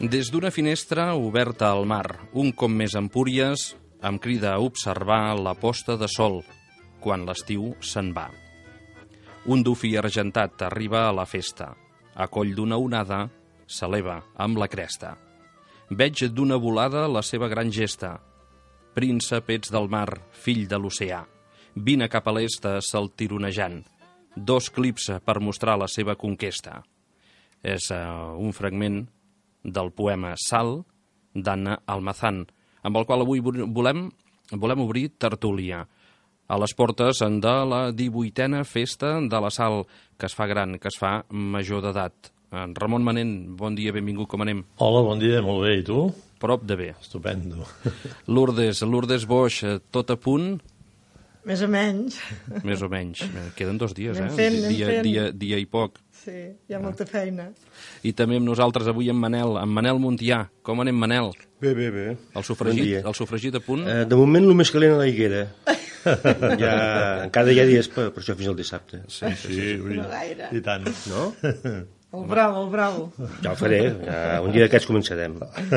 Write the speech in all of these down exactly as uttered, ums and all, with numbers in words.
Des d'una finestra oberta al mar, un cop més Empúries em crida a observar la posta de sol, quan l'estiu se'n va. Un dofí argentat arriba a la festa. A coll d'una onada, s'eleva amb la cresta. Veig d'una volada la seva gran gesta. Príncep ets del mar, fill de l'oceà. Vine cap a l'est saltironejant. Dos clips per mostrar la seva conquesta. És uh, un fragment del poema Sal, d'Anna Almazán, amb el qual avui volem, volem obrir tertúlia. A les portes de la divuitena festa de la Sal, que es fa gran, que es fa major d'edat. En Ramon Manent, bon dia, benvingut, com anem? Hola, bon dia, molt bé, i tu? Prop de bé. Estupendo. Lourdes, Lourdes Boix, tot a punt? Més o menys. Més o menys. Queden dos dies, anem eh? Fent, dia, fent. dia, dia i poc. Sí, hi ha molta feina. I també amb nosaltres avui en Manel, en Manel Montià. Com anem, Manel? Bé, bé, bé. El sofregit, el sofregit a punt? Eh, de moment el més calent a la higuera. Ja, encara hi ha dies per, per això fins al dissabte. Sí, sí, sí, sí. No gaire. I tant. No? El bravo, el bravo. Ja ho faré, ja, un dia d'aquests començarem.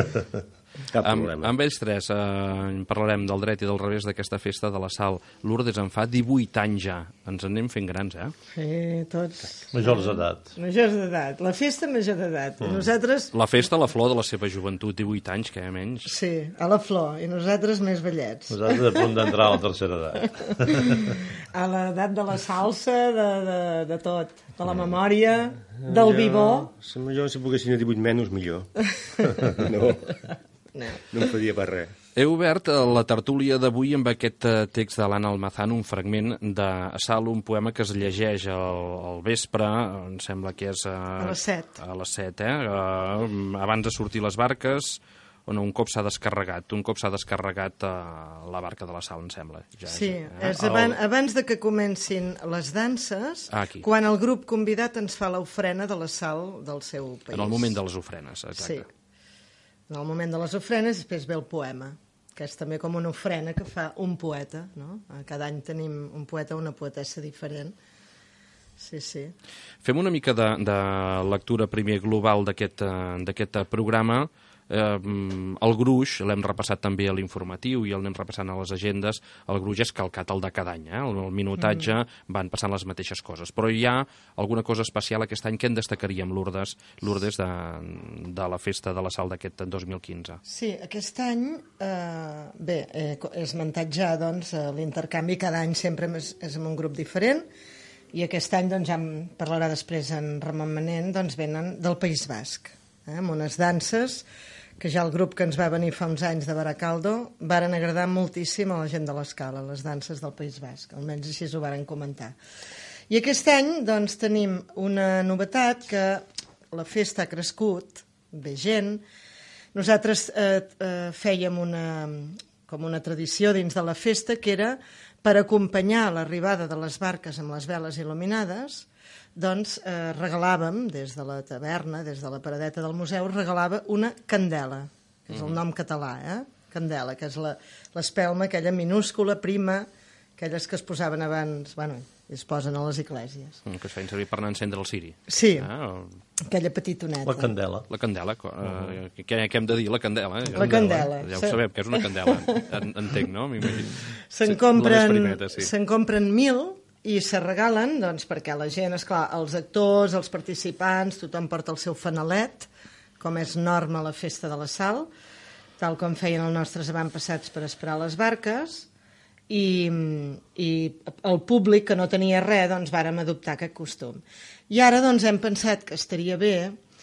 Cap Amb, problema. amb ells tres eh, parlarem del dret i del revés d'aquesta festa de la Sal. Lourdes en fa divuit anys ja. Ens en anem fent grans, eh? Sí, tots. Majors d'edat. Majors d'edat. La festa major d'edat. Mm. Nosaltres... La festa, la flor de la seva joventut, divuit anys, que menys. Sí, a la flor. I nosaltres més vellets. Nosaltres a punt d'entrar a la tercera edat. A l'edat de la salsa, de, de, de tot. De la memòria, del vivó. Si millor, si poguessin a divuit menys, millor. No. No. No em faria per res. He obert la tertúlia d'avui amb aquest text de l'Anna Almazán, un fragment de Sal, un poema que es llegeix al, al vespre, em sembla que és... A, a les set. A les set, eh? Uh, abans de sortir les barques, on un cop s'ha descarregat, un cop s'ha descarregat uh, la barca de la Sal, em sembla. Ja sí, és, eh? és abans, abans de que comencin les danses, ah, quan el grup convidat ens fa l'ofrena de la Sal del seu país. En el moment de les ofrenes, exacte. Sí. En el moment de les ofrenes, després ve el poema, que és també com una ofrena que fa un poeta, no? Cada any tenim un poeta o una poetessa diferent. Sí, sí. Fem una mica de, de lectura primer global d'aquest d'aquest programa. Eh, el gruix, l'hem repassat també a l'informatiu i el anem repassant a les agendes. El gruix és calcat el de cada any, eh? el, el minutatge mm. van passant les mateixes coses, però hi ha alguna cosa especial aquest any que en destacaríem, Lourdes, Lourdes de, de la festa de la Sal d'aquest dos mil quinze. Sí, aquest any eh, bé, eh, he esmentat ja doncs, l'intercanvi cada any sempre és, és amb un grup diferent, i aquest any doncs, ja en parlarà després en Ramon Manent, doncs venen del País Basc, eh, amb unes danses que ja el grup que ens va venir fa uns anys de Baracaldo varen agradar moltíssim a la gent de l'Escala, les danses del País Basc, almenys així ho varen comentar. I aquest any doncs, tenim una novetat, que la festa ha crescut, ve gent. Nosaltres eh, eh, fèiem una, com una tradició dins de la festa, que era per acompanyar l'arribada de les barques amb les veles il·luminades, doncs eh, regalàvem, des de la taverna, des de la paradeta del museu, regalava una candela, que és el nom català, eh? Candela, que és l'espelma, aquella minúscula, prima, aquelles que es posaven abans, bueno, es posen a les esglésies. Mm, que es feien servir per anar a encendre el ciri. Sí, ah, aquella petitoneta. La candela. La candela, uh, què, què hem de dir? La candela. Eh? La candela. Ja ho sabem, que és una candela, en, entenc, no? Se'n compren, primeta, sí. se'n compren mil, i se regalen, doncs, perquè la gent, esclar, els actors, els participants, tothom porta el seu fanalet, com és norma a la festa de la Sal, tal com feien els nostres avantpassats per esperar les barques, i, i el públic, que no tenia res, doncs vàrem adoptar aquest costum. I ara doncs hem pensat que estaria bé,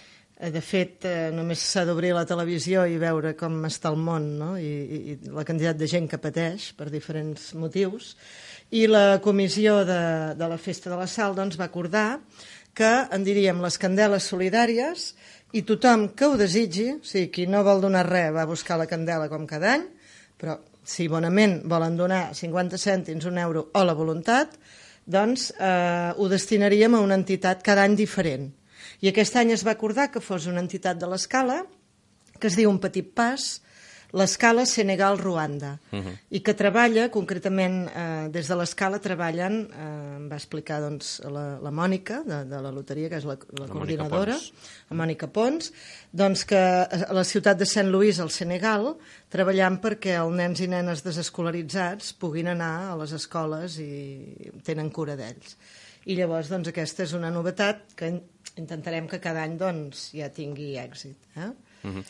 de fet, eh, només s'ha d'obrir la televisió i veure com està el món, no? I, i, i la quantitat de gent que pateix per diferents motius. I la comissió de, de la Festa de la Sal doncs, va acordar que en diríem les candeles solidàries, i tothom que ho desitgi, o sigui, qui no vol donar res va buscar la candela com cada any, però si bonament volen donar cinquanta cèntims, un euro o la voluntat, doncs eh, ho destinaríem a una entitat cada any diferent. I aquest any es va acordar que fos una entitat de l'Escala, que es diu Un Petit Pas. l'escala Senegal-Ruanda, uh-huh. i que treballa, concretament, eh, des de l'escala treballen, eh, em va explicar doncs, la, la Mònica, de, de la loteria, que és la, la, la coordinadora, la Mònica Pons, doncs que a la ciutat de Saint Louis, al Senegal, treballant perquè els nens i nenes desescolaritzats puguin anar a les escoles i tenen cura d'ells. I llavors, doncs, aquesta és una novetat que intentarem que cada any doncs, ja tingui èxit. Eh? Uh-huh.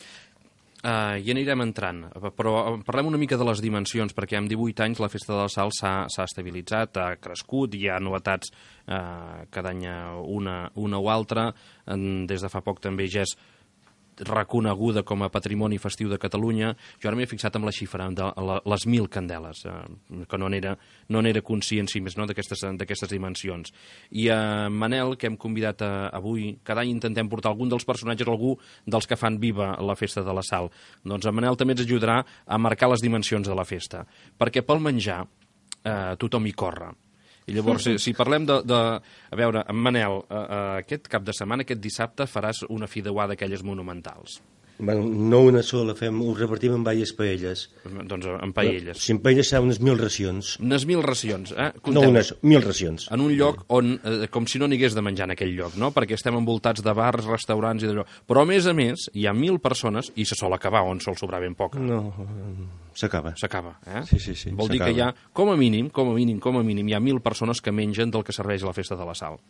Uh, hi anirem entrant, però parlem una mica de les dimensions, perquè en divuit anys la Festa de la Sal s'ha estabilitzat, ha crescut, hi ha novetats uh, cada any una, una o altra, en, des de fa poc també ja és reconeguda com a Patrimoni Festiu de Catalunya. Jo ara m'he fixat en la xifra de la, les mil candeles, eh, que no n'era no n'era conscient, si més no, d'aquestes dimensions. I a eh, Manel, que hem convidat a, avui, cada any intentem portar algun dels personatges, algú dels que fan viva la Festa de la Sal. Doncs a Manel també ens ajudarà a marcar les dimensions de la festa, perquè pel menjar eh, tothom hi corre. I llavors, si, si parlem de, de... A veure, Manel, uh, uh, aquest cap de setmana, aquest dissabte, faràs una fideuà d'aquelles monumentals. Bueno, no una sola, fem, ho repartim en diverses paelles. Doncs en paelles. Si en paelles serà unes mil racions. Unes mil racions, eh? Contem, no unes, mil racions. En un lloc on, eh, com si no n'hi hagués de menjar en aquell lloc, no? Perquè estem envoltats de bars, restaurants i d'allò. Però, a més a més, hi ha mil persones i se sol acabar, on sol sobrar ben poca. No, s'acaba. S'acaba, eh? Sí, sí, sí. Vol dir que hi ha, com a mínim, com a mínim, com a mínim, hi ha mil persones que mengen del que serveix a la Festa de la Sal.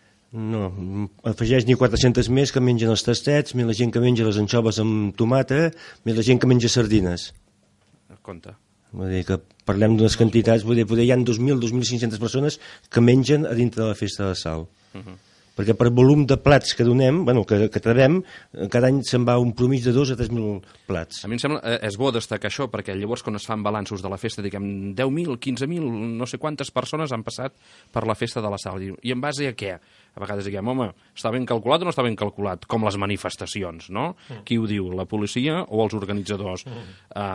No, afegeix ni quatre-centes més que mengen els tastets, més la gent que menja les anxoves amb tomata, més la gent que menja sardines. Compte. Vull dir que parlem d'unes quantitats, vull dir, hi ha dos mil a dos mil cinc-centes persones que mengen a dintre de la Festa de la Sal. Uh-huh. Perquè per volum de plats que donem, bueno, que, que trebem, cada any se'n va un promig de dos a tres mil plats. A mi em sembla, eh, és bo destacar això, perquè llavors quan es fan balanços de la festa, diguem, deu mil, quinze mil, no sé quantes persones han passat per la Festa de la Sal. I en base a què? A vegades diguem, home, està ben calculat o no està ben calculat? Com les manifestacions, no? Mm. Qui ho diu, la policia o els organitzadors? Mm.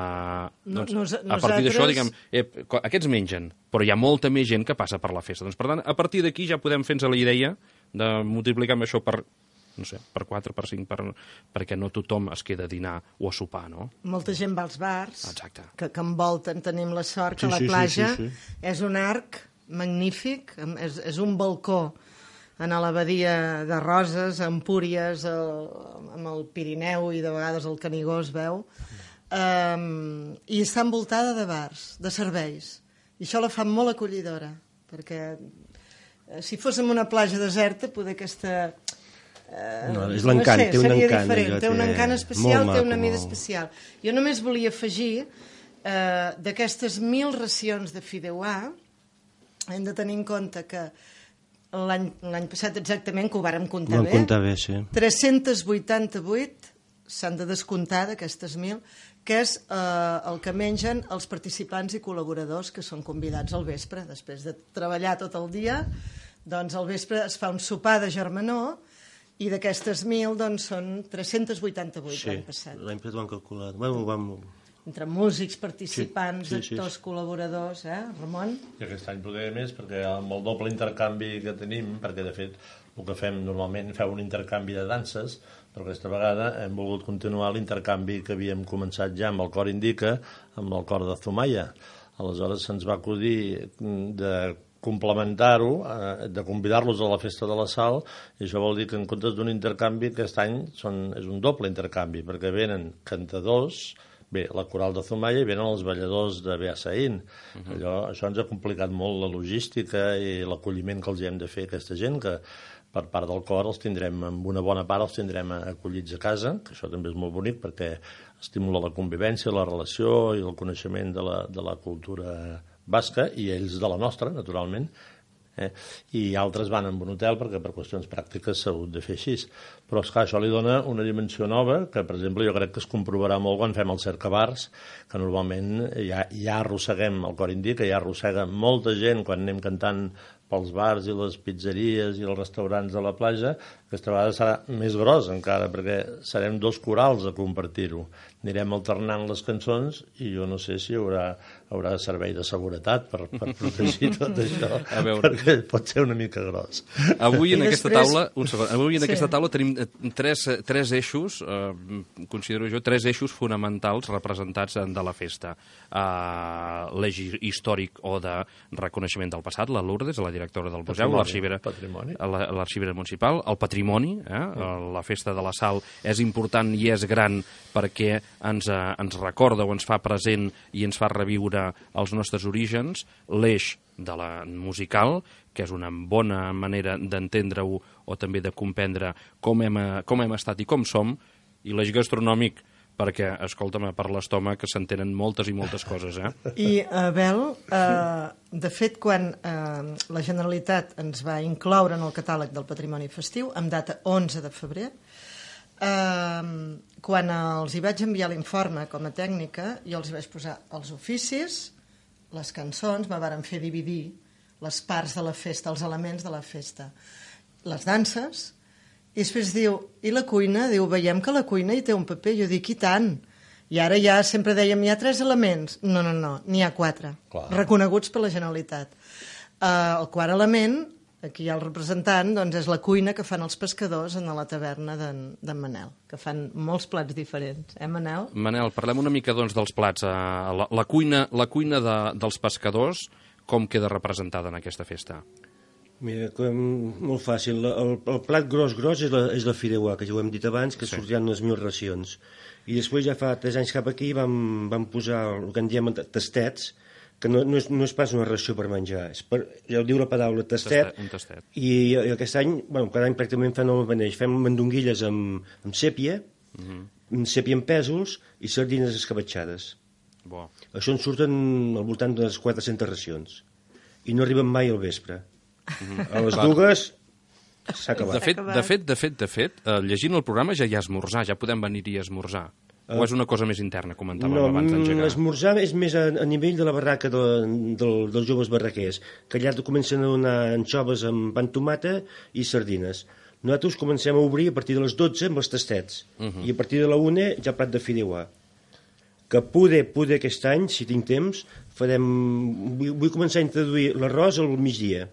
Uh, doncs, Nos, a partir d'això, diguem, eh, aquests mengen, però hi ha molta més gent que passa per la festa. Doncs, per tant, a partir d'aquí ja podem fer-nos la idea de multiplicar amb això per, no sé, per quatre, per cinc, per, perquè no tothom es queda a dinar o a sopar, no? Molta gent va als bars, exacte, que, que envolten, tenim la sort que sí, la sí, platja sí, sí, sí. és un arc magnífic, és, és un balcó en la badia de Roses, a Empúries, el, amb el Pirineu i de vegades el Canigó es veu, um, i està envoltada de bars, de serveis, i això la fa molt acollidora, perquè si fóssim una platja deserta, poder aquesta... Eh, no, és l'encant, no sé, té un encant. Diferent, té un encant especial, maco, té una mida molt... especial. Jo només volia afegir eh, d'aquestes mil racions de fideuà, hem de tenir en compte que l'any passat exactament, que ho vàrem comptar Vam bé, comptar bé, sí. tres-cents vuitanta-vuit s'han de descomptar d'aquestes mil, que és eh, el que mengen els participants i col·laboradors que són convidats al vespre. Després de treballar tot el dia, doncs al vespre es fa un sopar de germanor i d'aquestes mil doncs, són tres-cents vuitanta-vuit sí, l'any passat. L'any passat ho hem calculat. Bueno, vam... Entre músics, participants, sí, sí, actors, sí. col·laboradors, eh, Ramon? I aquest any poder més, perquè amb el doble intercanvi que tenim, perquè de fet el que fem normalment, feu un intercanvi de danses, però aquesta vegada hem volgut continuar l'intercanvi que havíem començat ja amb el Cor Indica, amb el Cor de Zumaia. Aleshores se'ns va acudir de complementar-ho, de convidar-los a la Festa de la Sal, i això vol dir que en comptes d'un intercanvi aquest any són, és un doble intercanvi, perquè venen cantadors, bé, la coral de Zumaia i venen els balladors de Beasaïn. Uh-huh. Allò, això ens ha complicat molt la logística i l'acolliment que els hem de fer a aquesta gent, que per part del cor els tindrem, amb una bona part els tindrem acollits a casa, que això també és molt bonic perquè estimula la convivència, la relació i el coneixement de la, de la cultura basca, i ells de la nostra, naturalment. Eh? I altres van en un hotel perquè per qüestions pràctiques s'ha hagut de fer així. Però esclar, això li dona una dimensió nova que, per exemple, jo crec que es comprovarà molt quan fem els cercabars, que normalment ja, ja arrosseguem, el Cor Indica ja arrossega molta gent quan anem cantant pels bars i les pizzeries i els restaurants de la platja. Aquesta vegada serà més gros encara, perquè serem dos corals a compartir-ho. Anirem alternant les cançons i jo no sé si hi haurà, haurà servei de seguretat per, per protegir tot això, perquè pot ser una mica gros. Avui en aquesta taula, un segon, avui en sí. aquesta taula tenim tres, tres eixos, eh, considero jo, tres eixos fonamentals representats de la festa. Uh, l'eix històric o de reconeixement del passat, la Lourdes, la directora del museu, l'arxivera l'arxivera municipal, el patrimoni, eh? Mm. La festa de la Sal és important i és gran perquè ens, uh, ens recorda o ens fa present i ens fa reviure els nostres orígens, l'eix de la musical, que és una bona manera d'entendre-ho o també de comprendre com hem, com hem estat i com som, i l'eix gastronòmic, perquè, escolta'm, per l'estómac s'entenen moltes i moltes coses, eh? I, Abel, eh, de fet, quan eh, la Generalitat ens va incloure en el catàleg del patrimoni festiu, amb data onze de febrer, eh, quan els hi vaig enviar l'informe com a tècnica, jo els hi vaig posar els oficis, les cançons, me varen fer dividir les parts de la festa, els elements de la festa, les danses, i després diu, i la cuina? Diu, veiem que la cuina hi té un paper. Jo dic, i tant. I ara ja sempre dèiem, hi ha tres elements. No, no, no, n'hi ha quatre, Clar. reconeguts per la Generalitat. Uh, el quart element, aquí hi ha el representant, doncs és la cuina que fan els pescadors en la taverna d'en Manel, que fan molts plats diferents. Eh, Manel? Manel, parlem una mica doncs, dels plats. Uh, la, la cuina, la cuina de, dels pescadors, com queda representada en aquesta festa? Mira, com, molt fàcil. El, el plat gros gros és la, és la fideuà, que ja ho hem dit abans, que sí. sortiran unes mil racions. I després ja fa tres anys cap aquí vam, vam posar el que en diem tastets, que no, no, és, no és pas una ració per menjar, és per, ja ho diu la paraula tastet, tastet, un tastet. I, i aquest any, bueno, cada any pràcticament fem el mateix, fem mandonguilles amb, amb sèpia, uh -huh. sèpia amb pèsols i sardines escabatxades. Bo. Això ens surten al voltant d'unes quatre-centes racions. I no arriben mai al vespre. A les dues s'ha acabat. De fet, de fet, de fet, de fet eh, llegint el programa ja hi ha esmorzar, ja podem venir-hi a esmorzar. Uh, o és una cosa més interna, comentàvem no, abans d'engegar? L'esmorzar és més a, a nivell de la barraca de, de, dels joves barraquers, que allà comencen a donar anxoves amb pa amb tomata i sardines. Nosaltres comencem a obrir a partir de les dotze amb els tastets, uh -huh. i a partir de la una ja plat de fideuà. Que poder, poder aquest any, si tinc temps, farem... Vull, vull començar a introduir l'arròs al migdia,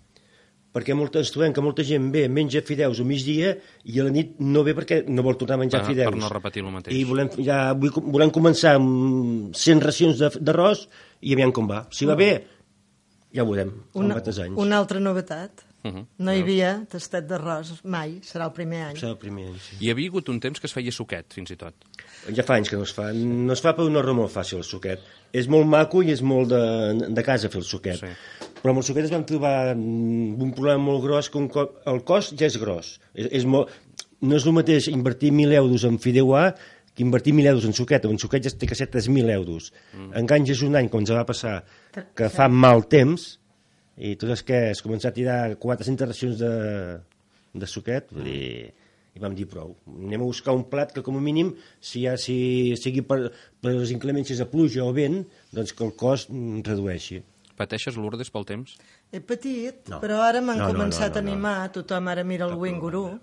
perquè molta, ens trobem que molta gent ve, menja fideus al migdia i a la nit no ve perquè no vol tornar a menjar ah, fideus. Per no repetir el mateix. I volem, ja, vull, volem començar amb cent racions d'arròs i aviam com va. Si va bé, ja ho veurem. Una, anys. una altra novetat. Uh -huh. No hi havia tastet d'arròs mai, serà el primer any. Serà el primer any, sí. Hi havia hagut un temps que es feia suquet, fins i tot. Ja fa anys que no es fa. No es fa per una raó molt fàcil, el suquet. És molt maco i és molt de, de casa fer el suquet. Sí. Però amb el suquet es vam trobar un problema molt gros, que un co el cost ja és gros. És, és molt... No és el mateix invertir mil euros en fideuà que invertir mil euros en suquet. En suquet ja té que ser tres mil euros. Mm. Enganys un any, com ens va passar, que fa mal temps, i tot és que es començar a tirar quatre-centes racions de, de suquet, vull dir, i vam dir prou. Anem a buscar un plat que, com a mínim, si ja si, sigui per, per les inclemències de pluja o vent, doncs que el cost redueixi. Pateixes, Lourdes, pel temps? He patit, no. Però ara m'han no, no, començat no, no, no. a animar, tothom ara mira el Wing Guru,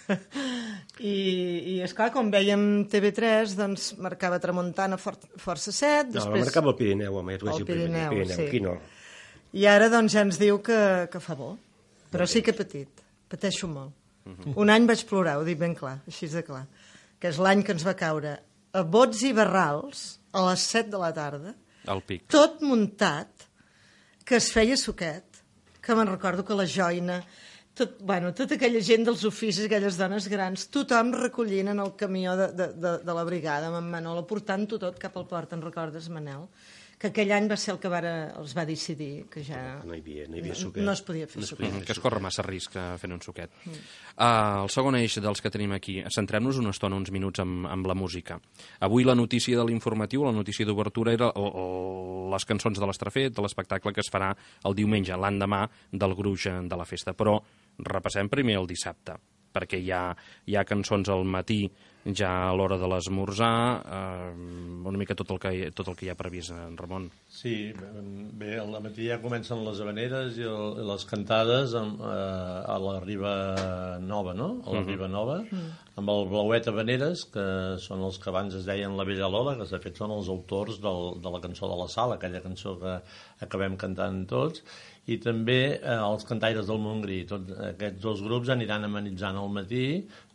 I, i esclar, com vèiem T V tres, doncs marcava tramuntana for, força set, no, després... No, marcava el Pirineu, home, ja t'ho el Pirineu, Pirineu, sí. Aquí no. I ara doncs ja ens diu que, que fa bo, però sí que he patit, pateixo molt. Uh -huh. Un any vaig plorar, ho dic ben clar, així de clar, que és l'any que ens va caure a bots i barrals a les set de la tarda, al pic, tot muntat, que es feia suquet, que me'n recordo que la joina, tot, bueno, tota aquella gent dels oficis, aquelles dones grans, tothom recollint en el camió de, de, de, de la brigada, amb en Manol, portant-ho tot cap al port, en recordes, Manel? Que aquell any va ser el que vara, els va decidir que ja... No hi havia, no hi havia suquet. No es podia fer no suquet. Mm, que es corre massa risc fent un suquet. Mm. Uh, el segon eix dels que tenim aquí, centrem-nos una estona, uns minuts, amb, amb la música. Avui la notícia de l'informatiu, la notícia d'obertura, era el, el, les cançons de l'Estrafet, de l'espectacle que es farà el diumenge, l'endemà del gruix de la festa. Però repassem primer el dissabte, perquè hi ha, hi ha cançons al matí, ja a l'hora de l'esmorzar, eh, una mica tot el, que, tot el que hi ha previst, en Ramon. Sí, bé, al matí ja comencen les habaneres i el, les cantades amb, eh, a la Riba Nova, no? A la uh -huh. Riba Nova, uh -huh. amb el Blauet Habaneres, que són els que abans es deien la Bella Lola, que de fet són els autors del, de la cançó de la Sal, aquella cançó que acabem cantant tots, i també eh, els cantaires del Montgrí. Tots aquests dos grups aniran amenitzant al matí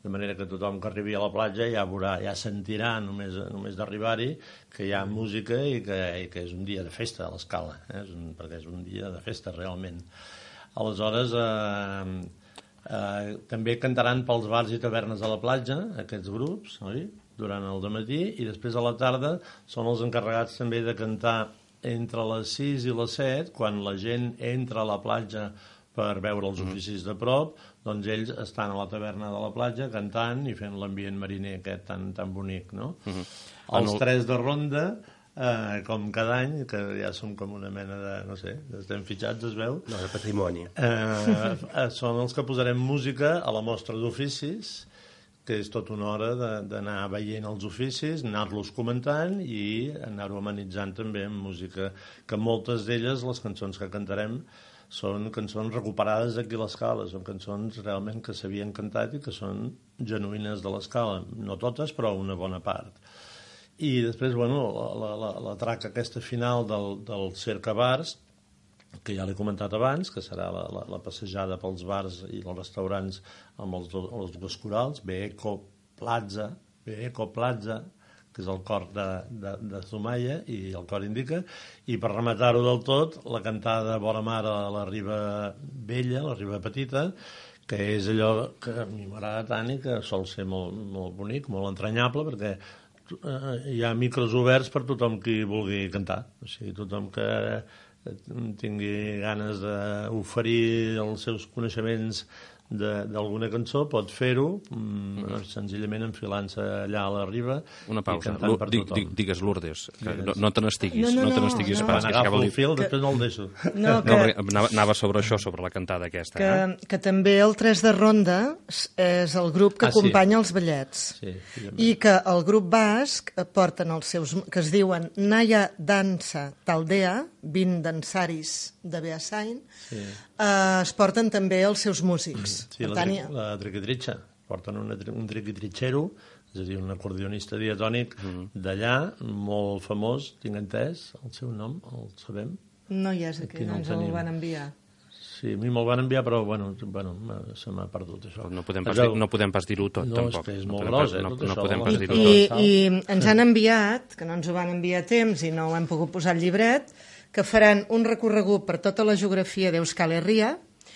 de manera que tothom que arribi a la platja ja veurà, ja sentirà només, només d'arribar-hi que hi ha música i que, i que és un dia de festa a l'Escala, eh? És un, perquè és un dia de festa realment. Aleshores, eh, eh, també cantaran pels bars i tavernes de la platja, aquests grups, oi? Durant el dematí, i després a la tarda són els encarregats també de cantar entre les sis i les set, quan la gent entra a la platja per veure els oficis de prop, doncs ells estan a la taverna de la platja cantant i fent l'ambient mariner aquest tan, tan bonic, no? Uh-huh. Els el... tres de ronda, eh, com cada any, que ja som com una mena de, no sé, estem fitxats, es veu? No, de patrimoni. Eh, són els que posarem música a la mostra d'oficis, que és tota una hora d'anar veient els oficis, anar-los comentant i anar-ho amenitzant també amb música, que moltes d'elles, les cançons que cantarem, són cançons recuperades aquí a l'Escala, són cançons realment que s'havien cantat i que són genuïnes de l'Escala, no totes, però una bona part. I després, bueno, la, la, la traca aquesta final del, del Cerca Bars, que ja l'he comentat abans, que serà la, la, la passejada pels bars i els restaurants amb els, els dues corals, Beeco Plaza, Beeco Plaza, que és el cor de, de, de Zumaia i el cor Indica, i per rematar-ho del tot, la cantada Vora Mar a la Riba Vella, la Riba Petita, que és allò que a mi m'agrada tant i que sol ser molt, molt bonic, molt entranyable, perquè eh, hi ha micros oberts per tothom qui vulgui cantar. O sigui, tothom que tingui ganes d'oferir els seus coneixements d'alguna cançó pot fer-ho mm, mm. senzillament enfilant-se allà a la riba. Una pausa, i cantant per tothom. Dic, digues Lourdes, que no, no te n'estiguis, no, no, no, no te n'estiguis no, pas. Quan agafo el fil, després no el deixo. No, que, no, anava sobre això, sobre la cantada aquesta. Que, eh? que també el tres de ronda és el grup que ah, acompanya sí. els ballets. Sí, I que el grup basc porten els seus, que es diuen Naya Dansa Taldea, vint dansaris de Beasain, sí. eh, es porten també els seus músics. Sí, la, tri la triquitritxa. Porten una, un triquitritxero, és a dir, un acordionista diatònic mm. d'allà, molt famós, tinc entès, el seu nom, el sabem? No hi és aquí, no ens el van enviar. Sí, a mi me'l van enviar, però bueno, bueno se m'ha perdut això. No podem pas, dir, no podem pas dir-ho tot, no, tampoc. No, és que és molt no gros, eh, no, tot no això. Podem pas dir-ho I, tot. I ens han enviat, que no ens ho van enviar a temps i no ho hem pogut posar al llibret, que faran un recorregut per tota la geografia d'Euskal Herria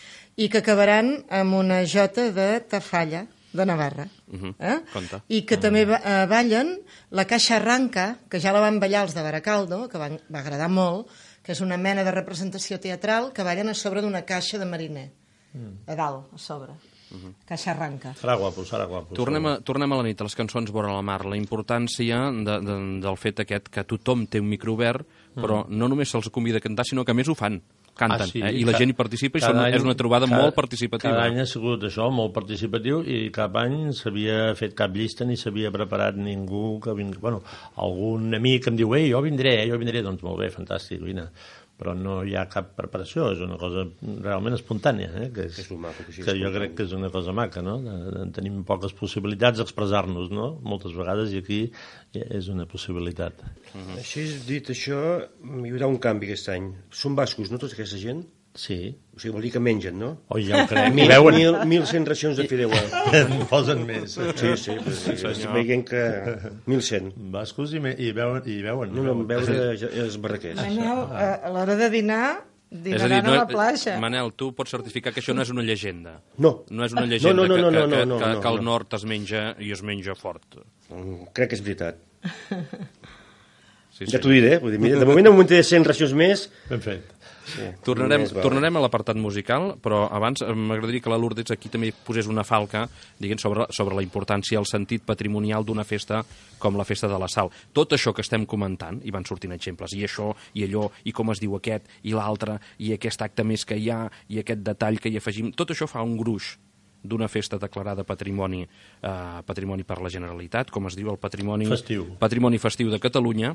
i que acabaran amb una jota de Tafalla, de Navarra. Uh -huh. eh? I que uh -huh. també eh, ballen la Caixa Arranca, que ja la van ballar els de Baracaldo, que van, va agradar molt, que és una mena de representació teatral que ballen a sobre d'una caixa de mariner, uh-huh. a dalt, a sobre. Uh-huh. Caixa Arranca. Serà guapo, serà guapo. Tornem a, tornem a la nit, a les cançons vora la mar. La importància de, de, del fet aquest que tothom té un micro obert, però mm. no només se'ls convida a cantar, sinó que a més ho fan. Canten, ah, sí. eh? I la gent hi participa i són, any, és una trobada cada, molt participativa. Cada any ha sigut això, molt participatiu, i cap any s'havia fet cap llista ni s'havia preparat ningú que vingui. Bueno, algun amic em diu, ei, jo vindré, eh, jo vindré, doncs molt bé, fantàstic, vine. Però no hi ha cap preparació, és una cosa realment espontània, eh? que, és, és maco, que, que jo crec que és una cosa maca, no? Tenim poques possibilitats d'expressar-nos, no? Moltes vegades, i aquí és una possibilitat. Uh-huh. Així, dit això, hi haurà un canvi aquest any. Són bascos, no, tota aquesta gent? Sí. O sigui, vol dir que mengen, no? Oh, ja ho crec. Mil, veuen... mil, mil cent racions de fideuà. En posen més. Sí, sí, però sí, estic veient que mil cent. Bascos i, me... I veuen. I veuen. No, no, veure els barraquers. Manel, a l'hora de dinar, dinaran dir, no, a la platja. Manel, tu pots certificar que això no és una llegenda. No. No és una llegenda no, no, no, que, no, no, que, no, que, no, que al no. nord es menja i es menja fort. Crec que és veritat. Sí, sí. Ja t'ho diré, vull dir, mira, de moment no m'ho cent racions més. Ben fet. Sí, tornarem, tornarem a l'apartat musical, però abans m'agradaria que la Lourdes aquí també posés una falca, diguem, sobre, sobre la importància, el sentit patrimonial d'una festa com la Festa de la Sal. Tot això que estem comentant, i van sortint exemples, i això, i allò, i com es diu aquest, i l'altre, i aquest acte més que hi ha, i aquest detall que hi afegim, tot això fa un gruix d'una festa declarada patrimoni, eh, patrimoni per la Generalitat, com es diu el patrimoni festiu, patrimoni festiu de Catalunya.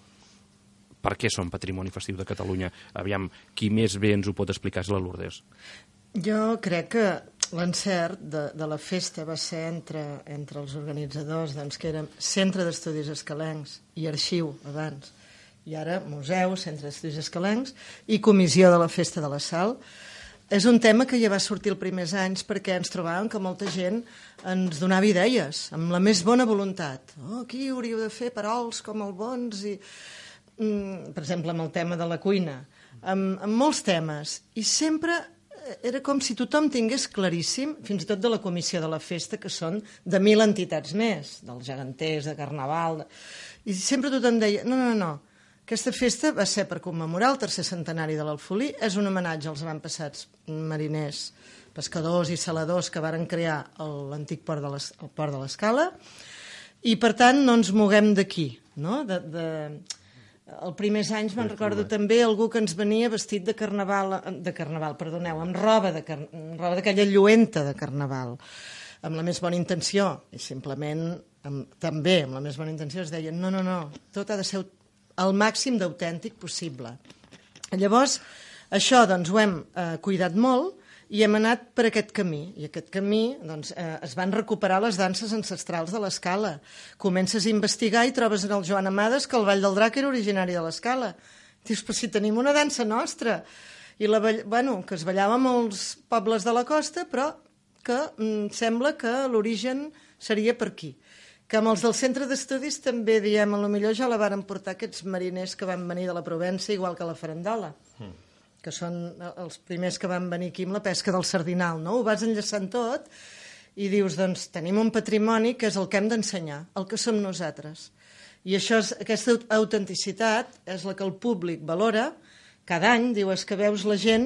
Per què són patrimoni festiu de Catalunya? Aviam, qui més bé ens ho pot explicar és la Lourdes. Jo crec que l'encert de, de la festa va ser entre, entre els organitzadors, doncs, que érem Centre d'Estudis Escalencs i Arxiu, abans, i ara Museu, Centre d'Estudis Escalencs, i Comissió de la Festa de la Sal. és un tema que ja va sortir els primers anys perquè ens trobàvem que molta gent ens donava idees, amb la més bona voluntat. Oh, aquí hauríeu de fer parols com el bons, i, mm, per exemple, amb el tema de la cuina, amb, amb molts temes. I sempre era com si tothom tingués claríssim, fins i tot de la comissió de la festa, que són de mil entitats més, dels geganters, de Carnaval... De... I sempre tothom deia, no, no, no, aquesta festa va ser per commemorar el tercer centenari de l'Alfolí, és un homenatge als avantpassats mariners, pescadors i saladors que varen crear l'antic port de les, el port de l'Escala, i per tant no ens moguem d'aquí, no? De, de... Els primers anys me'n recordo també algú que ens venia vestit de carnaval, de carnaval, perdoneu, amb roba de car... roba d'aquella lluenta de carnaval, amb la més bona intenció, i simplement, amb, també amb la més bona intenció, es deien, no, no, no, tot ha de ser el màxim d'autèntic possible. Llavors, això doncs ho hem eh, cuidat molt, i hem anat per aquest camí, i aquest camí doncs, eh, es van recuperar les danses ancestrals de l'Escala. Comences a investigar i trobes en el Joan Amades que el Ball del Drac era originari de l'Escala. Dius, però si tenim una dansa nostra, i la, bueno, que es ballava a molts pobles de la costa, però que mm, sembla que l'origen seria per aquí. Que amb els del centre d'estudis també diem, a lo millor ja la varen portar aquests mariners que van venir de la Provença, igual que la farandola. Mm. Que són els primers que van venir aquí amb la pesca del sardinal, no? Ho vas enllaçant tot i dius, doncs, tenim un patrimoni que és el que hem d'ensenyar, el que som nosaltres. I això és, aquesta autenticitat és la que el públic valora cada any, diu, és que veus la gent,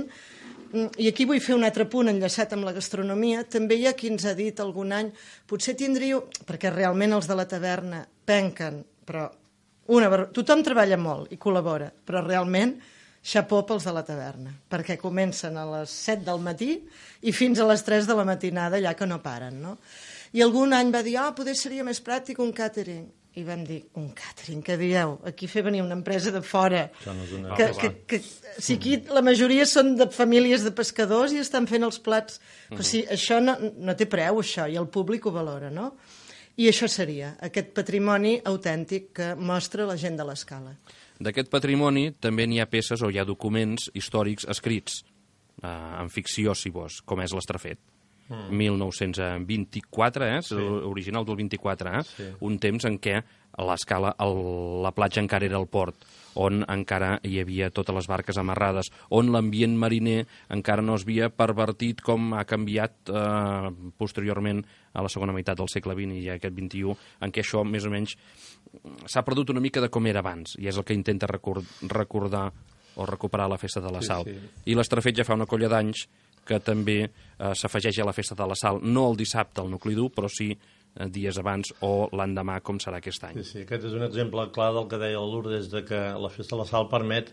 i aquí vull fer un altre punt enllaçat amb la gastronomia, també hi ha qui ens ha dit algun any, potser tindríeu, perquè realment els de la taverna penquen, però una, tothom treballa molt i col·labora, però realment xapó pels de la taverna, perquè comencen a les set del matí i fins a les tres de la matinada, ja que no paren, no? I algun any va dir, ah, oh, potser seria més pràctic un càtering. I vam dir, un càtering, què dieu? Aquí fer venir una empresa de fora. No és una... que, que, que, si aquí la majoria són de famílies de pescadors i estan fent els plats. Uh-huh. Però si això no, no té preu, això, i el públic ho valora, no? I això seria aquest patrimoni autèntic que mostra la gent de l'Escala. D'aquest patrimoni també n'hi ha peces o hi ha documents històrics escrits, eh, en ficció, si vols, com és l'Estrafet. Mm. mil nou-cents vint-i-quatre, eh? Sí. Original del vint-i-quatre, eh? Sí. Un temps en què a l'Escala la platja encara era el port, on encara hi havia totes les barques amarrades, on l'ambient mariner encara no es havia pervertit com ha canviat eh, posteriorment a la segona meitat del segle vint i aquest vint-i-u, en què això més o menys s'ha perdut una mica de com era abans, i és el que intenta record, recordar o recuperar la Festa de la Sal. Sí, sí. I l'Estrafet ja fa una colla d'anys que també eh, s'afegeix a la Festa de la Sal, no el dissabte al nucli dur, però sí eh, dies abans o l'endemà, com serà aquest any. Sí, sí, aquest és un exemple clar del que deia el Lourdes, de que la Festa de la Sal permet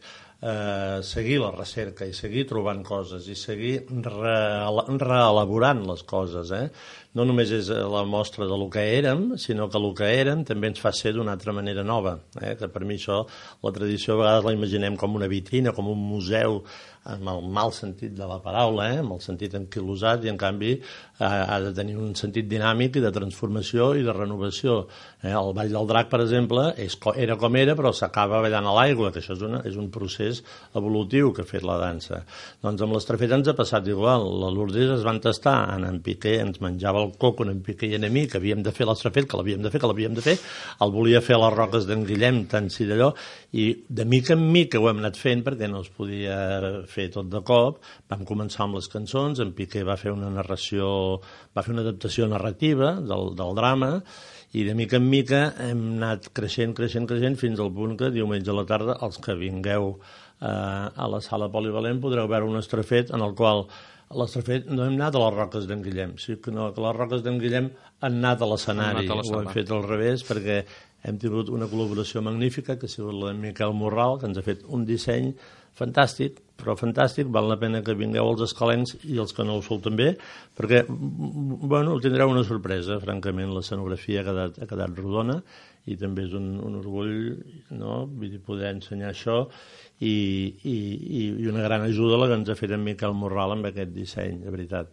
eh, seguir la recerca i seguir trobant coses i seguir re reelaborant les coses, eh? No només és la mostra de lo que érem, sinó que el que érem també ens fa ser d'una altra manera nova, eh? Que per mi això, la tradició a vegades la imaginem com una vitrina, com un museu, en el mal sentit de la paraula, eh? Amb el sentit enquilosat, i en canvi eh, ha de tenir un sentit dinàmic i de transformació i de renovació. Eh? El Ball del Drac, per exemple, és, era com era, però s'acaba ballant a l'aigua, que això és, una, és un procés evolutiu que ha fet la dansa. Doncs amb l'Estrafet ens ha passat igual. La Lourdes es van tastar, en en Piqué ens menjava el coco, en Piqué i en mi, que havíem de fer l'Estrafet, que l'havíem de fer, que l'havíem de fer, el volia fer a les Roques d'en Guillem, tant si d'allò, i de mica en mica ho hem anat fent, perquè no es podia fer tot de cop. Vam començar amb les cançons, en Piqué va fer una narració, va fer una adaptació narrativa del, del drama, i de mica en mica hem anat creixent, creixent, creixent, fins al punt que diumenge a la tarda, els que vingueu eh, a la sala polivalent, podreu veure un Estrafet en el qual a l'Estrafet no hem anat a les Roques d'en Guillem, sí que no, que les Roques d'en Guillem han anat a l'escenari, ho hem fet al revés, perquè hem tingut una col·laboració magnífica, que ha sigut la de Miquel Morral, que ens ha fet un disseny fantàstic, però fantàstic, val la pena que vingueu els escalencs i els que no ho sou també, perquè, bueno, tindreu una sorpresa, francament, l'escenografia ha quedat, ha quedat rodona, i també és un, un orgull, no?, vull dir, poder ensenyar això, i, i, i una gran ajuda la que ens ha fet en Miquel Morral amb aquest disseny, de veritat.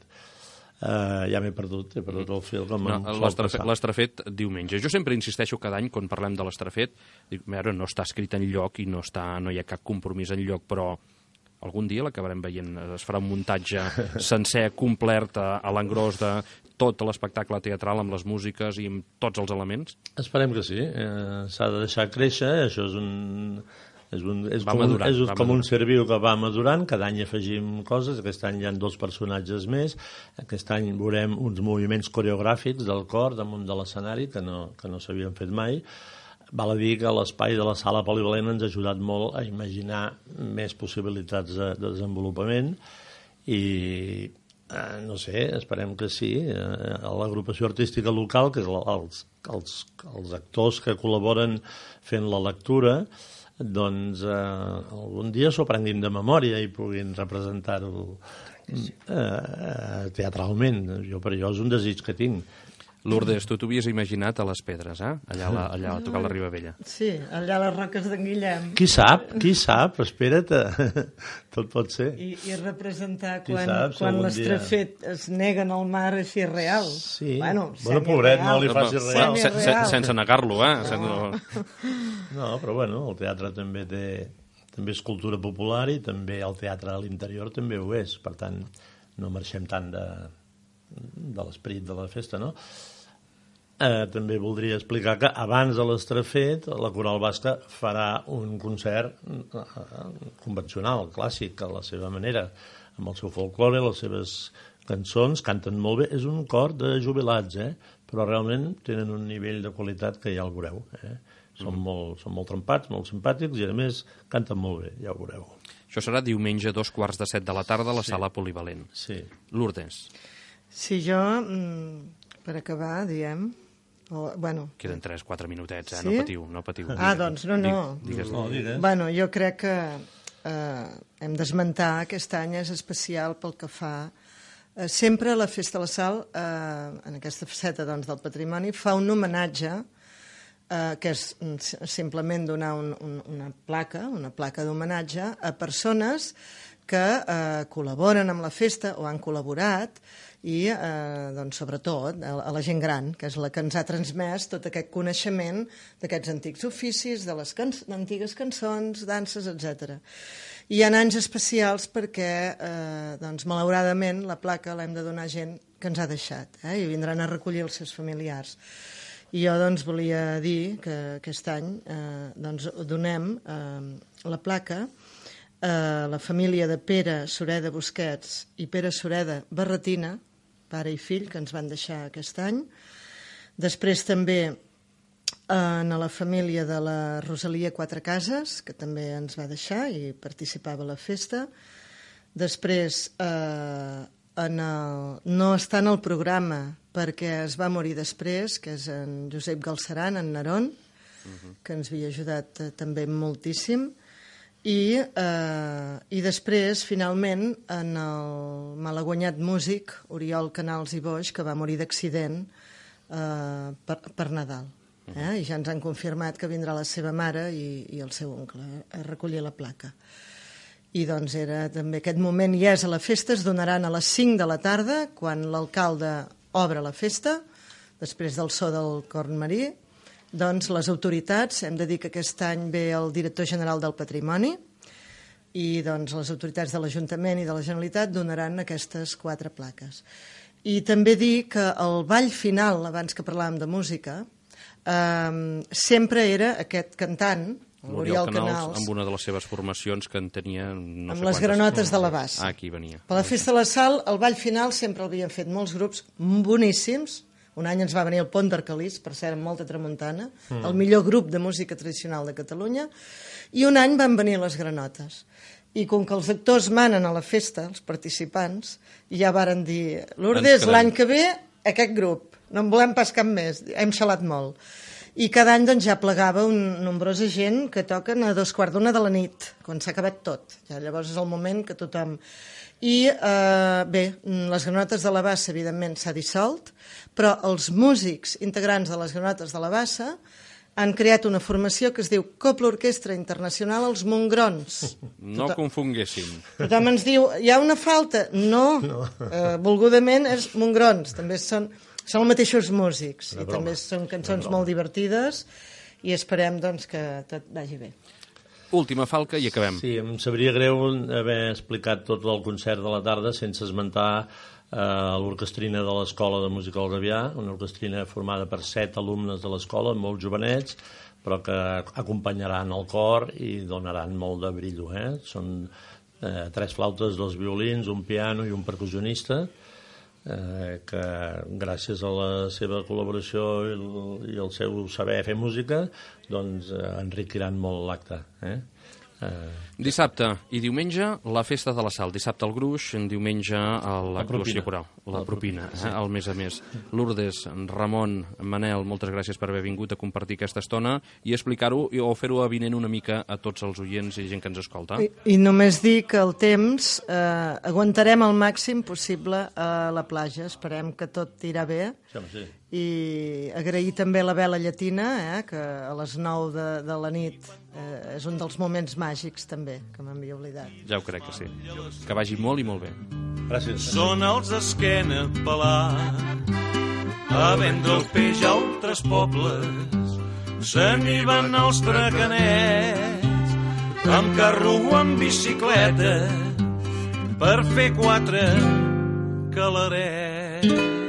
Uh, ja m'he perdut, he perdut el fil com no, l'Estrafet diumenge. Jo sempre insisteixo cada any quan parlem de l'Estrafet, dic, no està escrit en lloc i no, està, no hi ha cap compromís en lloc, però Algun dia l'acabarem veient. Es farà un muntatge sencer, complet, a, a l'engròs de tot l'espectacle teatral amb les músiques i amb tots els elements? Esperem que sí. Eh, s'ha de deixar créixer. Això és un... És, un, és, va com, madurant, és va com madurant. un serviu que va madurant, cada any afegim coses, aquest any hi ha dos personatges més, aquest any veurem uns moviments coreogràfics del cor damunt de l'escenari que no, que no s'havien fet mai. Val a dir que l'espai de la sala polivalent ens ha ajudat molt a imaginar més possibilitats de, de desenvolupament i eh, no sé, esperem que sí. Eh, l'agrupació artística local, que és la, els, els, els actors que col·laboren fent la lectura, doncs eh, algun dia s'ho aprenguin de memòria i puguin representar-ho eh, teatralment. Jo, per jo és un desig que tinc. Lourdes, tu t'havies imaginat a les Pedres, eh? Allà, la, allà a tocar la Ribavella. Sí, allà a les Roques d'en Guillem. Qui sap, qui sap, espera't, tot pot ser. I, i representar Qui quan, sap, si quan algun l'estrafet dia... es neguen al mar així real. Sí, bueno, bueno pobret, no li facis real. Se, se, sense negar-lo, eh? No. No, però bueno, el teatre també té... també és cultura popular i també el teatre a l'interior també ho és. Per tant, no marxem tant de, de l'esperit de la festa, no? Eh, també voldria explicar que abans de l'estrafet la Coral Basca farà un concert eh, convencional, clàssic, a la seva manera, amb el seu folklore, les seves cançons, canten molt bé. És un cor de jubilats, eh? Però realment tenen un nivell de qualitat que ja el veureu. Eh? Són, mm. molt, són molt trempats, molt simpàtics i, a més, canten molt bé, ja ho veureu. Això serà diumenge, dos quarts de set de la tarda, a la sí. sala polivalent. Sí. Lourdes. Sí, jo, per acabar, diem... O, bueno. Queden tres quatre minutets, eh? Sí? No patiu, no patiu. Ah, doncs no, no. Digues, no, digues. Bueno, jo crec que eh, hem d'esmentar que aquest any és especial pel que fa... Eh, sempre la Festa de la Sal, eh, en aquesta faceta doncs, del patrimoni, fa un homenatge eh, que és simplement donar un, un, una placa, una placa d'homenatge a persones que eh, col·laboren amb la festa o han col·laborat i, eh, doncs, sobretot, a la gent gran, que és la que ens ha transmès tot aquest coneixement d'aquests antics oficis, de les can antigues cançons, danses, etcètera. Hi ha anys especials perquè, eh, doncs, malauradament, la placa l'hem de donar a gent que ens ha deixat, eh, i vindran a recollir els seus familiars. I jo, doncs, volia dir que aquest any eh, doncs, donem eh, la placa a la família de Pere Sureda Busquets i Pere Sureda Barretina, pare i fill, que ens van deixar aquest any. Després també eh, a la família de la Rosalia Quatre Cases, que també ens va deixar i participava a la festa. Després, eh, en el, no està en el programa perquè es va morir després, que és en Josep Galceran, en Nerón, uh-huh. que ens havia ajudat eh, també moltíssim. I, eh, i després, finalment, en el malaguanyat músic Oriol Canals i Boix, que va morir d'accident eh, per, per Nadal. Eh? I ja ens han confirmat que vindrà la seva mare i, i el seu oncle a recollir la placa. I doncs era també aquest moment, i és a la festa, es donaran a les cinc de la tarda, quan l'alcalde obre la festa, després del so del corn marí. Doncs les autoritats, hem de dir que aquest any ve el director general del Patrimoni i doncs les autoritats de l'Ajuntament i de la Generalitat donaran aquestes quatre plaques. I també dir que el ball final, abans que parlàvem de música, eh, sempre era aquest cantant, l'Oriol Canals, Canals, amb una de les seves formacions que en tenia... No amb sé les quantes, granotes no, de la bassa. Ah, aquí venia. Per la Festa de la Sal, el ball final sempre l'havien fet molts grups boníssims. Un any ens va venir el Pont d'Arcalís, per cert, amb molta tramuntana, mm. el millor grup de música tradicional de Catalunya, i un any van venir les granotes. I com que els actors manen a la festa, els participants, ja varen dir, Lourdes, l'any que ve, aquest grup, no en volem pas cap més, hem xalat molt. I cada any doncs, ja plegava una nombrosa gent que toquen a dos quarts d'una de la nit, quan s'ha acabat tot. Ja, llavors és el moment que tothom... I, eh, bé, les granotes de la Bassa, evidentment, s'ha dissolt, però els músics integrants de les granotes de la Bassa han creat una formació que es diu Copla Orquestra Internacional Els Montgrons. No Tothom, confonguéssim. Tothom ens diu, hi ha una falta? No, no. Eh, volgudament és Montgrons, també són, són els mateixos músics, i també són cançons molt divertides, i esperem doncs, que tot vagi bé. última falca i acabem. Sí, em sabria greu haver explicat tot el concert de la tarda sense esmentar eh, l'orquestrina de l'Escola de Música del Gavià, una orquestrina formada per set alumnes de l'escola, molt jovenets, però que acompanyaran el cor i donaran molt de brillo. Eh? Són eh, tres flautes, dos violins, un piano i un percussionista, eh, que gràcies a la seva col·laboració i el, i el seu saber fer música doncs eh, enriquiran molt l'acte. Eh? Eh, Dissabte i diumenge la festa de la Sal. Dissabte el gruix, diumenge l'actuació coral, la propina, eh? El més a més. Lourdes, Ramon, Manel, moltes gràcies per haver vingut a compartir aquesta estona i explicar-ho o fer-ho avinent una mica a tots els oients i gent que ens escolta. I, i només dir que el temps eh, aguantarem el màxim possible a la platja. Esperem que tot irà bé. sí, sí. I agrair també la vela llatina, eh, que a les nou de, de la nit eh, és un dels moments màgics també, que m'havia oblidat. Ja ho crec que sí. Que vagi molt i molt bé. Gràcies. Són els d'esquena pelat a vendre el peix a altres pobles. Se n'hi van els tracanets amb carro o amb bicicleta per fer quatre calarets.